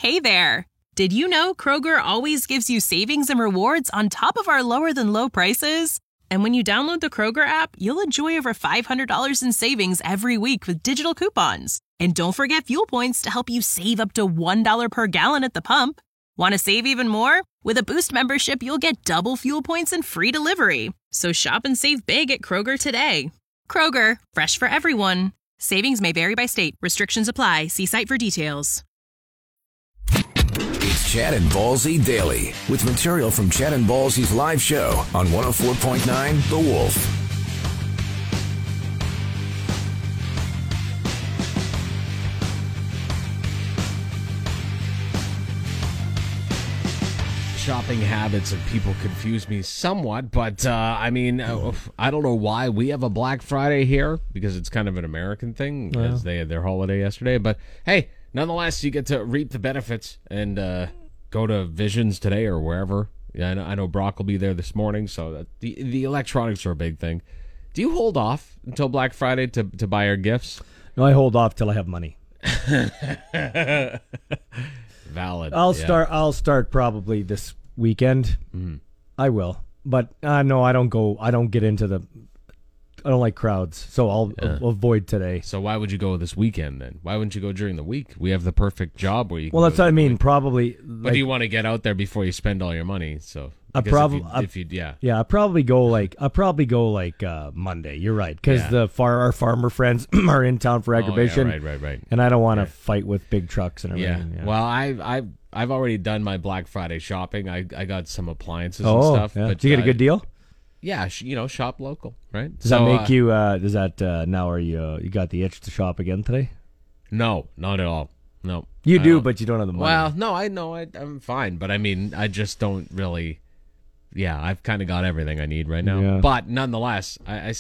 Hey there! Did you know Kroger always gives you savings and rewards on top of our lower-than-low prices? And when you download the Kroger app, you'll enjoy over $500 in savings every week with digital coupons. And don't forget fuel points to help you save up to $1 per gallon at the pump. Want to save even more? With a Boost membership, you'll get double fuel points and free delivery. So shop and save big at Kroger today. Kroger, fresh for everyone. Savings may vary by state. Restrictions apply. See site for details. It's Chad and Ballsy Daily with material from Chad and Ballsy's live show on 104.9 The Wolf. Shopping habits of people confuse me somewhat, but I don't know why we have a Black Friday here, because it's kind of an American thing, as they had their holiday yesterday. But hey, nonetheless, you get to reap the benefits and go to Visions today or wherever. Yeah, I know Brock will be there this morning, so that the electronics are a big thing. Do you hold off until Black Friday to buy our gifts? No, I hold off till I have money. Valid. I'll start probably this weekend. Mm-hmm. I will, but no, I don't go. I don't get into the. I don't like crowds, so I'll avoid today. So why would you go this weekend then? Why wouldn't you go during the week? We have the perfect job where you. Can that's what I mean. Probably. But do you want to get out there before you spend all your money? So I probably I probably go like Monday. You're right, because our farmer friends are in town for aggravation. Right. And I don't want to fight with big trucks and everything. Yeah. Well, I've already done my Black Friday shopping. I got some appliances and stuff. Yeah. But, did you get a good deal? Yeah, shop local, right? Does that make you? Does that now? Are you got the itch to shop again today? No, not at all. No, you do, but you don't have the money. Well, no, I know I'm fine, but I mean, I just don't really. Yeah, I've kind of got everything I need right now. Yeah. But nonetheless,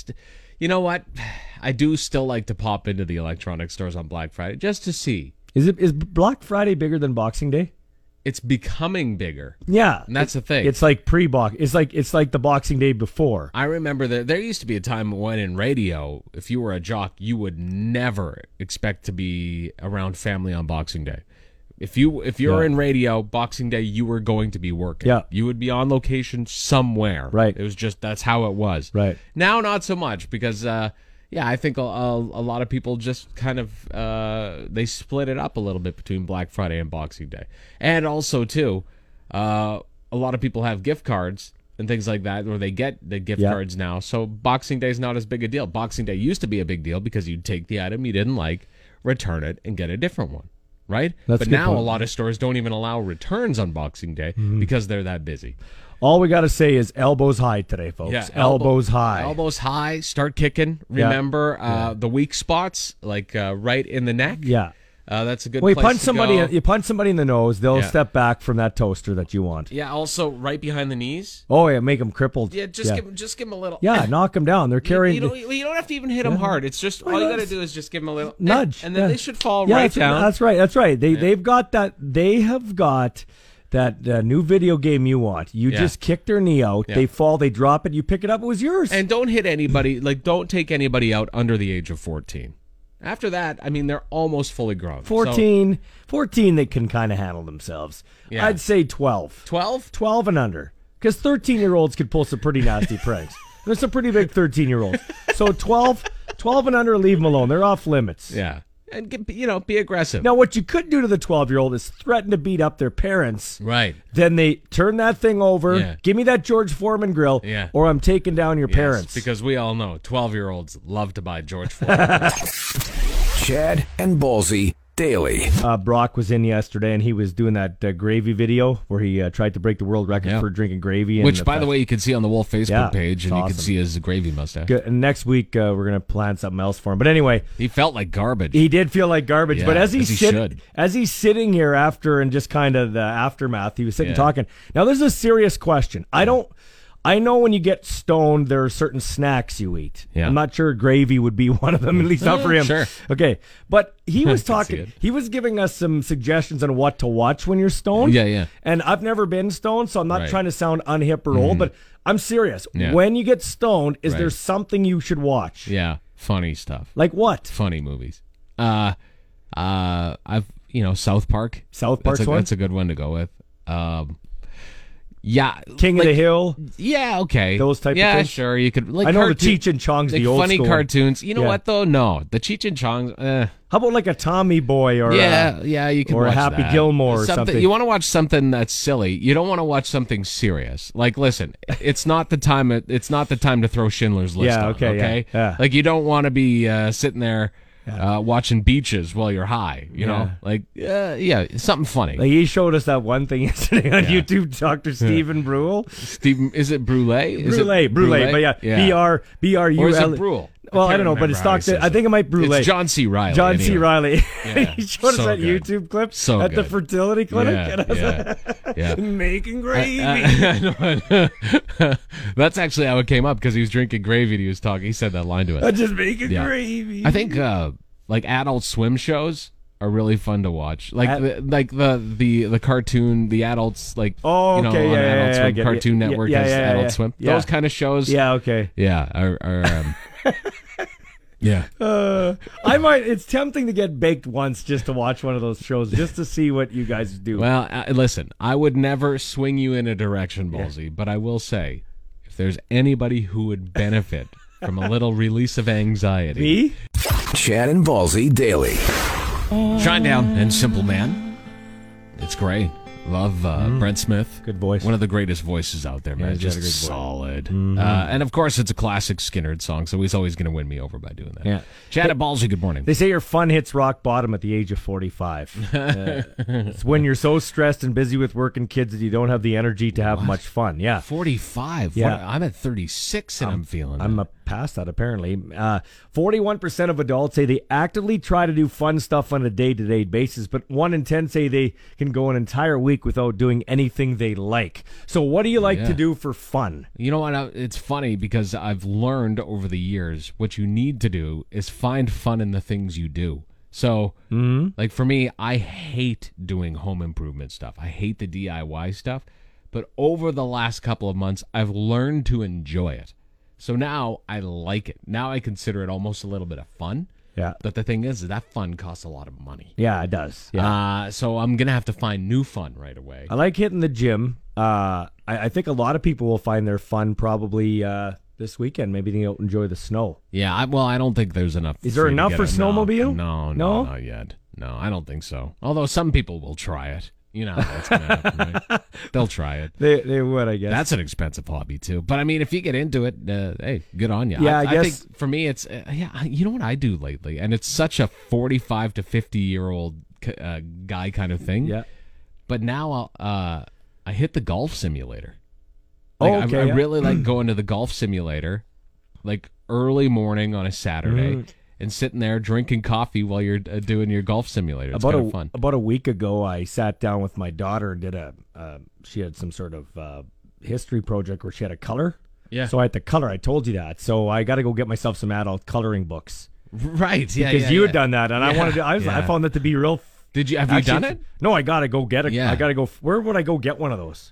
you know what? I do still like to pop into the electronic stores on Black Friday just to see. Is Black Friday bigger than Boxing Day? It's becoming bigger. Yeah, and that's the thing. It's like pre-box. It's like the Boxing Day before. I remember that there used to be a time when in radio, if you were a jock, you would never expect to be around family on Boxing Day. If you're in radio, Boxing Day, you were going to be working. Yeah. You would be on location somewhere. Right. It was just, that's how it was. Right. Now, not so much, because, I think a lot of people just kind of, they split it up a little bit between Black Friday and Boxing Day. And also, too, a lot of people have gift cards and things like that, or they get the gift cards now. So Boxing Day is not as big a deal. Boxing Day used to be a big deal because you'd take the item you didn't like, return it, and get a different one. Right? But now a lot of stores don't even allow returns on Boxing Day because they're that busy. All we got to say is elbows high today, folks. Yeah, elbows high. Elbows high. Start kicking. Remember the weak spots, like right in the neck? Yeah. That's a good place to go. You punch somebody in the nose, they'll step back from that toaster that you want. Yeah, also right behind the knees. Oh, yeah, make them crippled. Yeah, just give them a little. Yeah, knock them down. They're carrying. You don't have to even hit them hard. It's just all you got to do is just give them a little nudge, and then they should fall right down. That's right. They've got that. They have got that new video game you want. You just kick their knee out. They fall. They drop it. You pick it up. It was yours. And don't hit anybody. Don't take anybody out under the age of 14. After that, I mean, they're almost fully grown. 14, they can kind of handle themselves. Yeah. I'd say 12. 12? 12 and under. Because 13-year-olds could pull some pretty nasty pranks. There's some pretty big 13-year-olds. So 12 and under, leave them alone. They're off limits. Yeah. And, be aggressive. Now, what you could do to the 12-year-old is threaten to beat up their parents. Right. Then they turn that thing over. Give me that George Foreman grill, or I'm taking down your parents. Because we all know 12-year-olds love to buy George Foreman. Chad and Ballsy Daily. Brock was in yesterday, and he was doing that gravy video where he tried to break the world record for drinking gravy. Which, by the way, you can see on the Wolf Facebook page, and awesome. You can see his gravy mustache. Good. And next week, we're going to plan something else for him. But anyway. He felt like garbage. He did feel like garbage. But as he's sitting here after and just kind of the aftermath, he was sitting talking. Now, this is a serious question. I know when you get stoned, there are certain snacks you eat. Yeah. I'm not sure gravy would be one of them, at least not for him. Sure. Okay. But he was talking, he was giving us some suggestions on what to watch when you're stoned. Yeah. And I've never been stoned, so I'm not trying to sound unhip or old, but I'm serious. Yeah. When you get stoned, is there something you should watch? Yeah. Funny stuff. Like what? Funny movies. South Park. South Park's one? That's a good one to go with. Yeah, King of the Hill. Yeah, okay. Those type of things. Yeah, sure. You could I know the Cheech and Chong's the old funny school cartoons. You know what though? No, the Cheech and Chong's. How about like a Tommy Boy or you can or watch a Happy that. Gilmore or something. You want to watch something that's silly. You don't want to watch something serious. Like, listen, it's not the time. It's not the time to throw Schindler's List on. Okay. Yeah. Like, you don't want to be sitting there. Watching Beaches while you're high, you know, something funny. Like he showed us that one thing yesterday on YouTube, Dr. Stephen Brule. Is it Brule? Brule, but yeah. B-R-U-L. Or is it Brule? Well, I don't know, but it's Dr. I think it might Brule. It's John C. Riley. John C. Riley. Yeah, he showed us that good. YouTube clip at the fertility clinic. Yeah. Making gravy. That's actually how it came up, because he was drinking gravy and he was talking. He said that line to us. I'm just making gravy. I think like Adult Swim shows are really fun to watch. Like the cartoon, the adults on Adult Swim Cartoon Network has Adult Swim. Those kind of shows. Yeah, okay. Yeah, are yeah. It's tempting to get baked once just to watch one of those shows, just to see what you guys do. Well, listen, I would never swing you in a direction, Ballsy, but I will say, if there's anybody who would benefit from a little release of anxiety. Me? Chad and Ballsy Daily. Shinedown and Simple Man. It's great. Love Brent Smith. Good voice. One of the greatest voices out there, man. Yeah, just solid. And of course, it's a classic Skynyrd song, so he's always going to win me over by doing that. Yeah. Chad and Ballsy, good morning. They say your fun hits rock bottom at the age of 45. It's when you're so stressed and busy with work and kids that you don't have the energy to have much fun. Yeah. 45? Yeah. I'm at 36 and I'm feeling I'm past that, apparently. 41% of adults say they actively try to do fun stuff on a day-to-day basis, but 1 in 10 say they can go an entire week without doing anything they like. So what do you like to do for fun? You know what? It's funny because I've learned over the years what you need to do is find fun in the things you do. So, like for me, I hate doing home improvement stuff. I hate the DIY stuff. But over the last couple of months, I've learned to enjoy it. So now I like it. Now I consider it almost a little bit of fun. Yeah. But the thing is that fun costs a lot of money. Yeah, it does. Yeah. So I'm going to have to find new fun right away. I like hitting the gym. I think a lot of people will find their fun probably this weekend. Maybe they'll enjoy the snow. Yeah, I don't think there's enough. Is there enough for snowmobile? No, not yet. No, I don't think so. Although some people will try it. You know how that's going to happen, right? They'll try it. They would, I guess. That's an expensive hobby, too. But, I mean, if you get into it, hey, good on you. Yeah, I guess. I think for me, it's, you know what I do lately? And it's such a 45 to 50-year-old guy kind of thing. Yeah. But now I hit the golf simulator. Like, okay. I really like going to the golf simulator, like early morning on a Saturday. And sitting there drinking coffee while you're doing your golf simulator. It's kind of fun. About a week ago, I sat down with my daughter and did she had some sort of history project where she had to color. Yeah. So I had to color. I told you that. So I got to go get myself some adult coloring books. Right. Yeah. Because you had done that, and I wanted to. I found that to be real. Have you done it? No, I got to go get it. Yeah. I got to go. Where would I go get one of those?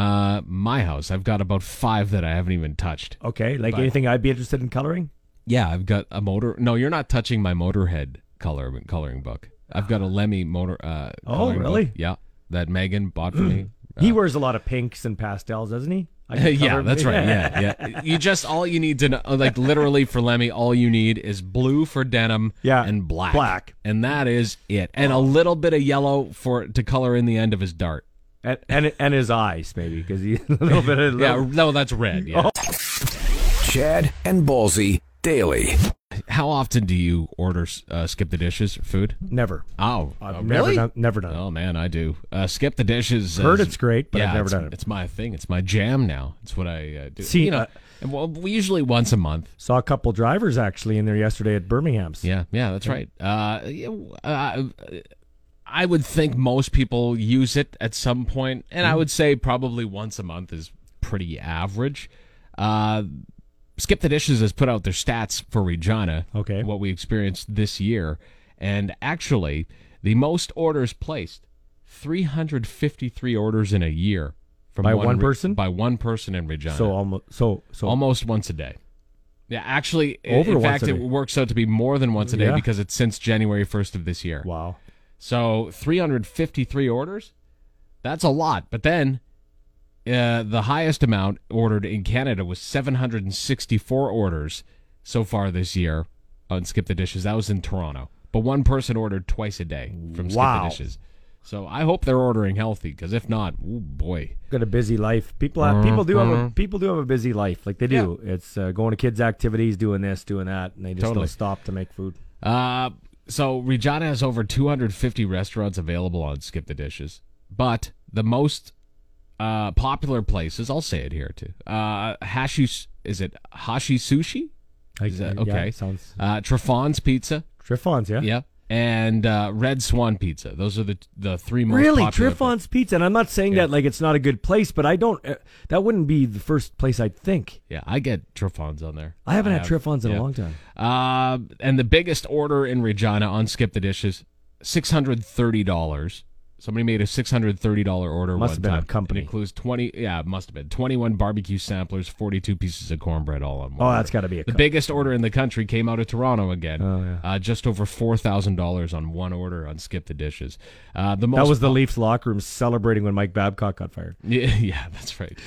My house. I've got about 5 that I haven't even touched. Okay. Anything I'd be interested in coloring? Yeah, I've got a motor. No, you're not touching my Motorhead coloring book. I've got a Lemmy motor. Coloring really? Book. Yeah, that Megan bought for me. He wears a lot pinks and pastels, doesn't he? Yeah, that's right. Yeah. All you need to know, like literally for Lemmy, all you need is blue for denim and black. And that is it. And a little bit of yellow to color in the end of his dart. And his eyes, maybe, because he a little bit of... Yeah, no, that's red, yeah. Chad and Ballsy Daily. How often do you order Skip the Dishes food? Never. Oh, I've really? never done it. Oh, man, I do. Skip the Dishes. Heard it's great, but I've never done it. It's my thing. It's my jam now. It's what I do. See, we usually once a month. Saw a couple drivers actually in there yesterday at Birmingham's. Yeah, that's right. I would think most people use it at some point, and I would say probably once a month is pretty average. Skip the Dishes has put out their stats for Regina, okay, what we experienced this year, and actually the most orders placed, 353 orders in a year from one person? By one person in Regina. So almost once a day. Yeah, actually, in fact, it works out to be more than once a day because it's since January 1st of this year. Wow. So 353 orders. That's a lot. But then the highest amount ordered in Canada was 764 orders so far this year on Skip the Dishes. That was in Toronto. But one person ordered twice a day from Skip the Dishes. So I hope they're ordering healthy, because if not, oh boy, got a busy life. People do have a busy life, like they do. Yeah. It's going to kids' activities, doing this, doing that, and they just don't stop to make food. So Regina has over 250 restaurants available on Skip the Dishes, but the most popular places, I'll say it here too. Hashi Sushi? Is that okay? Yeah, sounds. Triffon's Pizza. Triffon's, yeah. Yeah. And Red Swan Pizza. Those are the three most really popular. Triffon's Pizza, and I'm not saying that like it's not a good place, but I don't. That wouldn't be the first place I'd think. Yeah, I get Triffon's on there. I haven't had Triffon's in a long time. And the biggest order in Regina on Skip the Dishes, $630. Somebody made a $630 order. Must have been time. a company. It includes 20. Yeah, it must have been 21 barbecue samplers, 42 pieces of cornbread, all on one. Oh, that's got to be the biggest order in the country came out of Toronto again. Oh, yeah. Just over $4,000 on one order on Skip the Dishes. That was the Leafs locker room celebrating when Mike Babcock got fired. Yeah, that's right.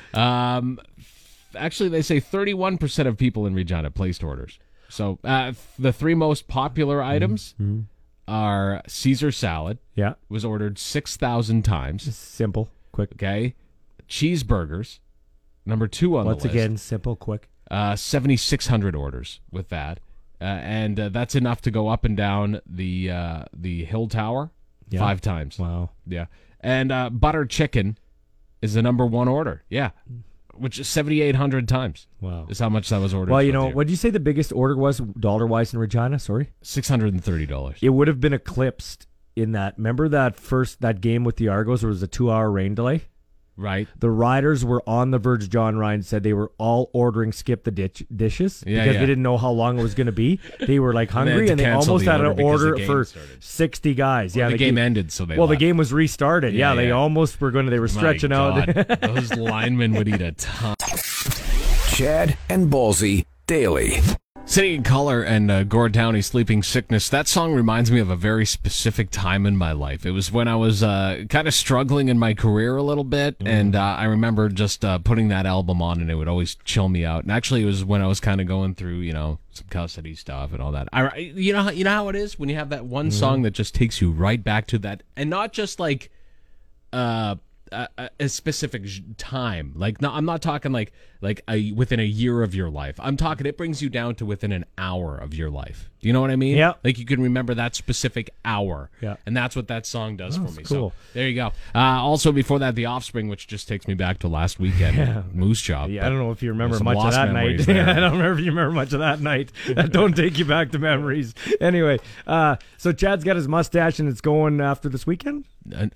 Actually, they say 31% of people in Regina placed orders. So the three most popular items. Mm-hmm. Are Caesar salad. Yeah. Was ordered 6,000 times. Just simple, quick. Okay. Cheeseburgers. Number 2 on the list. Once again, simple, quick. 7,600 orders with that. And that's enough to go up and down the Hill Tower 5 times. Wow. Yeah. And butter chicken is the number 1 order. Yeah. Which is 7,800 times. Wow. Is how much that was ordered. Well, what did you say the biggest order was dollar-wise in Regina? Sorry? $630. It would have been eclipsed in that. Remember that game with the Argos where it was a 2-hour rain delay? Right. The riders were on the verge. John Ryan said they were all ordering Skip the Dishes because they didn't know how long it was going to be. They were like hungry and they almost had an order for 60 guys. Well, the game ended, so they left. The game was restarted. Yeah, they almost were going to. They were stretching out. Those linemen would eat a ton. Chad and Ballsy daily. City and Color and Gord Downey, Sleeping Sickness. That song reminds me of a very specific time in my life. It was when I was kind of struggling in my career a little bit, and I remember just putting that album on, and it would always chill me out. And actually, it was when I was kind of going through, some custody stuff and all that. You know how it is when you have that one song that just takes you right back to that, and not just like a specific time. Like, no, I'm not talking like within a year of your life. I'm talking it brings you down to within an hour of your life. Do you know what I mean? Yeah. Like you can remember that specific hour. Yeah. And that's what that song does for me. Cool. So there you go. Also before that, The Offspring, which just takes me back to last weekend. Moose Job. Yeah, I don't know if you remember much of that night. I don't remember if you remember much of that night. That don't take you back to memories. Anyway, so Chad's got his mustache and it's going after this weekend?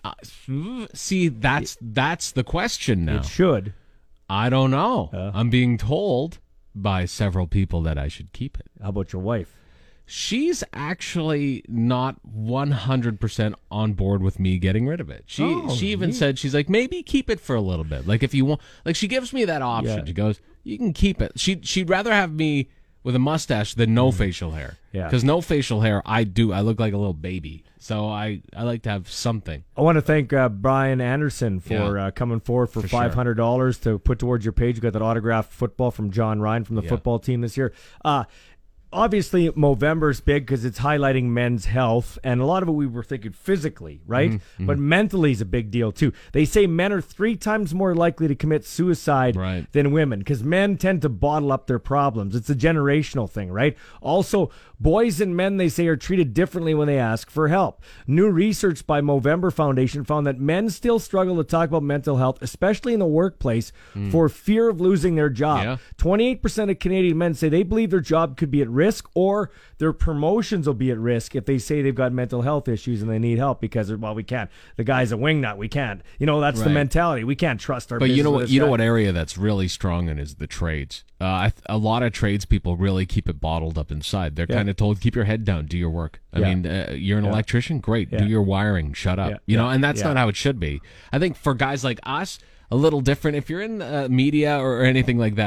See, that's the question now. It should. I don't know. I'm being told by several people that I should keep it. How about your wife? She's actually not 100% on board with me getting rid of it. She even said, she's like, maybe keep it for a little bit. Like if you want, like she gives me that option. Yeah. She goes, you can keep it. She'd rather have me with a mustache than no facial hair. Yeah. Because no facial hair, I look like a little baby. So I like to have something. I want to thank Brian Anderson for coming forward for $500 to put towards your page. You got that autographed football from John Ryan from the football team this year. Obviously, Movember's big because it's highlighting men's health, and a lot of it we were thinking physically, right? Mm-hmm. But mentally is a big deal, too. They say men are 3 times more likely to commit suicide than women because men tend to bottle up their problems. It's a generational thing, right? Also, boys and men, they say, are treated differently when they ask for help. New research by Movember Foundation found that men still struggle to talk about mental health, especially in the workplace, for fear of losing their job. Yeah. 28% of Canadian men say they believe their job could be at risk or their promotions will be at risk if they say they've got mental health issues and they need help because, well, we can't. The guy's a wingnut. We can't. That's the mentality. We can't trust our business. But you know what area that's really strong in is the trades. A lot of tradespeople really keep it bottled up inside. They're kind of told, keep your head down, do your work. I mean, you're an electrician? Great. Do your wiring. Shut up. And that's not how it should be. I think for guys like us, a little different. If you're in media or anything like that,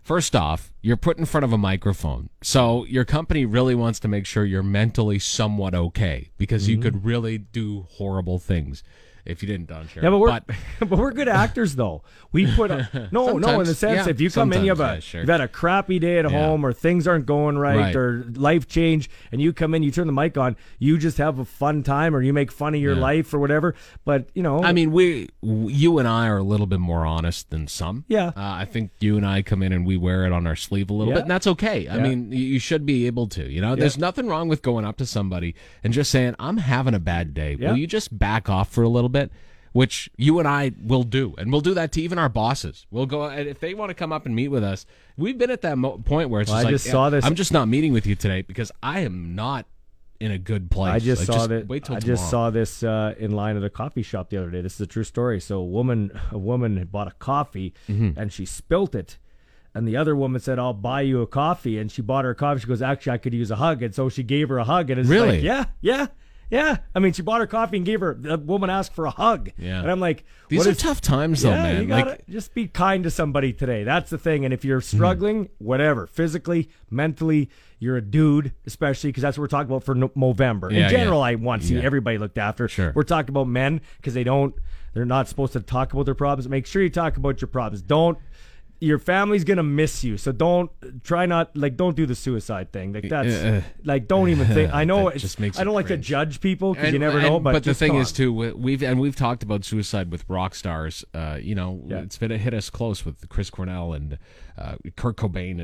First off, you're put in front of a microphone. So your company really wants to make sure you're mentally somewhat okay, because you could really do horrible things if you didn't, Don Cherry. Yeah, but we're good actors, though. We put no, in the sense if you come in, you've had a crappy day at home, or things aren't going right, or life change, and you come in, you turn the mic on, you just have a fun time, or you make fun of your life or whatever. But I mean, you and I are a little bit more honest than some. Yeah, I think you and I come in and we wear it on our sleeve a little bit, and that's okay. I mean, you should be able to. There's nothing wrong with going up to somebody and just saying, "I'm having a bad day. Will you just back off for a little bit?" Which you and I will do, and we'll do that to even our bosses. We'll go, and if they want to come up and meet with us, we've been at that point where it's I'm just not meeting with you today because I am not in a good place. I just saw that. Wait till I tomorrow. just saw this in line at a coffee shop the other day. This is a true story. So a woman had bought a coffee and she spilt it. And the other woman said, "I'll buy you a coffee." And she bought her a coffee. She goes, "Actually, I could use a hug." And so she gave her a hug. And it's really? like, yeah. I mean, she bought her coffee and gave her. The woman asked for a hug. Yeah. And I'm like, these are tough times, though, man. You gotta just be kind to somebody today. That's the thing. And if you're struggling, whatever, physically, mentally, you're a dude, especially because that's what we're talking about for Movember. In general, I want to see everybody looked after. Sure. We're talking about men because they're not supposed to talk about their problems. Make sure you talk about your problems. Your family's gonna miss you, so don't do the suicide thing. Like that's don't even think. I know I don't like to judge people because you never know. But the thing is too, we've talked about suicide with rock stars. It's been hit us close with Chris Cornell and Kurt Cobain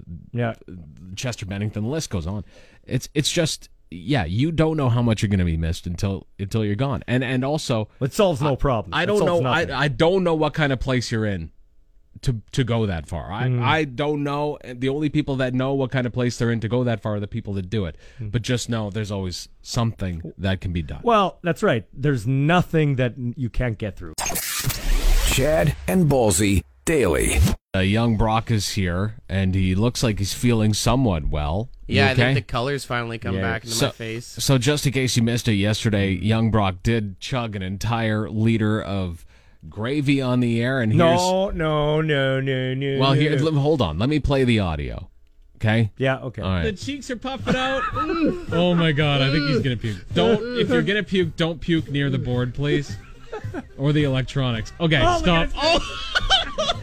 and Chester Bennington. The list goes on. It's just. Yeah, you don't know how much you're going to be missed until you're gone, and also it solves no problem. I don't know. I don't know what kind of place you're in to go that far. I don't know. The only people that know what kind of place they're in to go that far are the people that do it. But just know there's always something that can be done. Well, that's right. There's nothing that you can't get through. Chad and Ballsy daily. Young Brock is here, and he looks like he's feeling somewhat well. Yeah, I think the colors finally come back into my face. So just in case you missed it yesterday, Young Brock did chug an entire liter of gravy on the air, and no. Well, hold on. Let me play the audio. Okay? Yeah, okay. All right. The cheeks are puffing out. Oh my god, I think he's gonna puke. If you're gonna puke, don't puke near the board, please. Or the electronics. Okay, stop. Oh!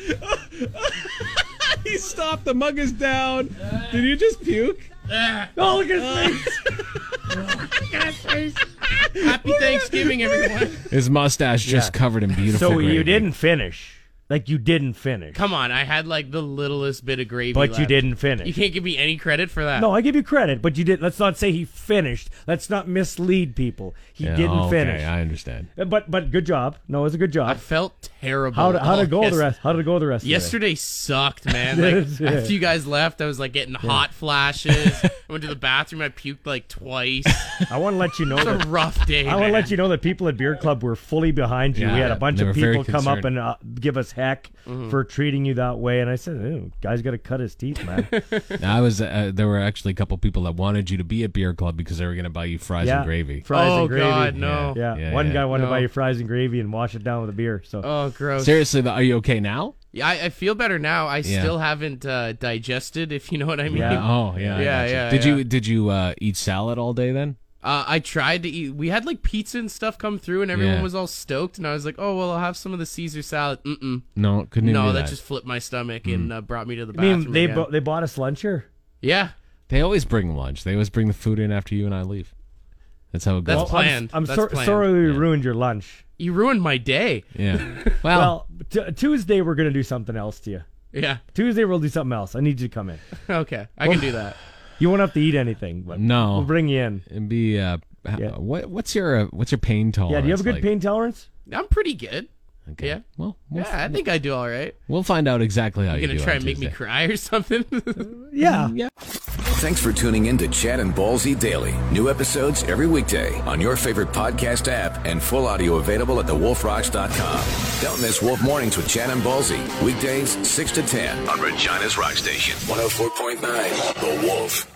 He stopped. The mug is down. Did you just puke? Oh, look at his face. Happy Thanksgiving, everyone. His mustache just covered in beautiful gravy. You didn't finish. Like, you didn't finish. Come on, I had like the littlest bit of gravy But left. you didn't finish. You can't give me any credit for that. No, I give you credit, but you did. Let's not say he finished. Let's not mislead people. He didn't finish. Okay, I understand. But good job. No, it was a good job. I felt terrible. How did it go the rest? How did it go the rest of the day? Yesterday sucked, man. Like, after you guys left, I was like getting hot flashes. I went to the bathroom. I puked like twice. I want to let you know It was a rough day. I want to let you know that people at Beer Club were fully behind you. Yeah, we had a bunch of people come up concerned. and give us heck for treating you that way, and I said, "Ew, guy's got to cut his teeth, man." I was. There were actually a couple people that wanted you to be at Beer Club because they were going to buy you fries and gravy. Fries and gravy. God, no. Yeah. One guy wanted to buy you fries and gravy and wash it down with a beer. So. Oh, gross. Seriously, though, are you okay now? Yeah, I feel better now. I still haven't digested, if you know what I mean. Yeah. Oh, yeah. Yeah. Did you eat salad all day then? I tried to eat. We had like pizza and stuff come through, and everyone was all stoked. And I was like, "Oh well, I'll have some of the Caesar salad." No, couldn't even do that just flipped my stomach and brought me to the I bathroom. mean, they bought us lunch here. Yeah, They always bring lunch. They always bring the food in after you and I leave. That's how it goes. That's planned. I'm That's planned. sorry we ruined your lunch. You ruined my day. Yeah. Well, Tuesday we're gonna do something else to you. Yeah. Tuesday we'll do something else. I need you to come in. Okay, I can do that. You won't have to eat anything, but No. we'll bring you in. and be what's your pain tolerance? Yeah, do you have a good like? pain tolerance? I'm pretty good. Okay. Yeah. Well, I think I do all right. we'll find out exactly how you You do. gonna try on and make me Tuesday. cry or something? Yeah. Thanks for tuning in to Chad and Ballsy Daily. New episodes every weekday on your favorite podcast app and full audio available at thewolfrocks.com. Don't miss Wolf Mornings with Chad and Ballsy. Weekdays 6 to 10 on Regina's Rock Station. 104.9 The Wolf.